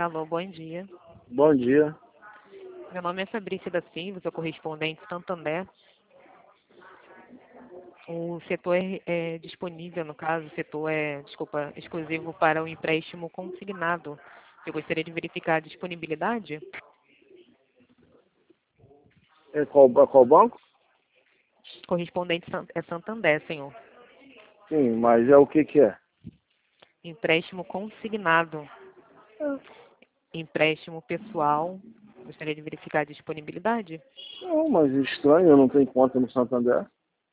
Alô, bom dia. Bom dia. Meu nome é Fabrícia da Silva, sou correspondente Santander. O setor é disponível, no caso, o setor exclusivo para o empréstimo consignado. Eu gostaria de verificar a disponibilidade. Qual banco? Correspondente é Santander, senhor. Sim, mas é o que é? Empréstimo consignado. Empréstimo pessoal. Gostaria de verificar a disponibilidade. Não, mas estranho, eu não tenho conta no Santander.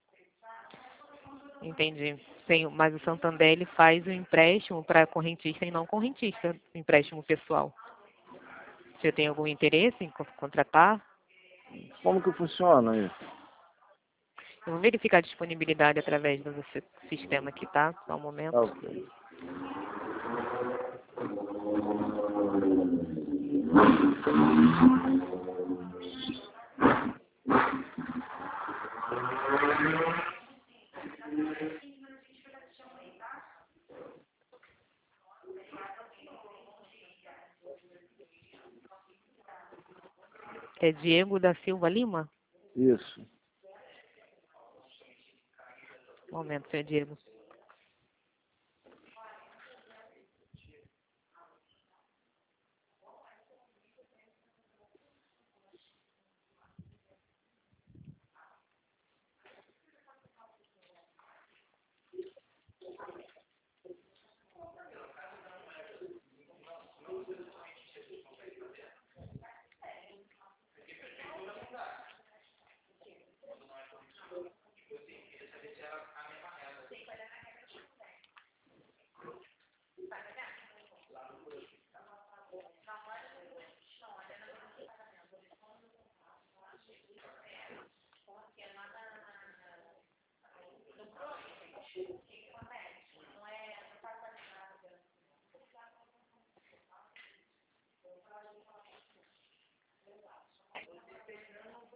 Entendi. Mas o Santander ele faz o empréstimo para correntista e não correntista, empréstimo pessoal. Você tem algum interesse em contratar? Como que funciona isso? Eu vou verificar a disponibilidade através do sistema aqui, tá? Só um momento. Tá ok. É Diego da Silva Lima? Isso. Um momento, senhor Diego.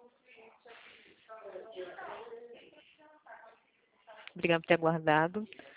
Obrigado por ter aguardado.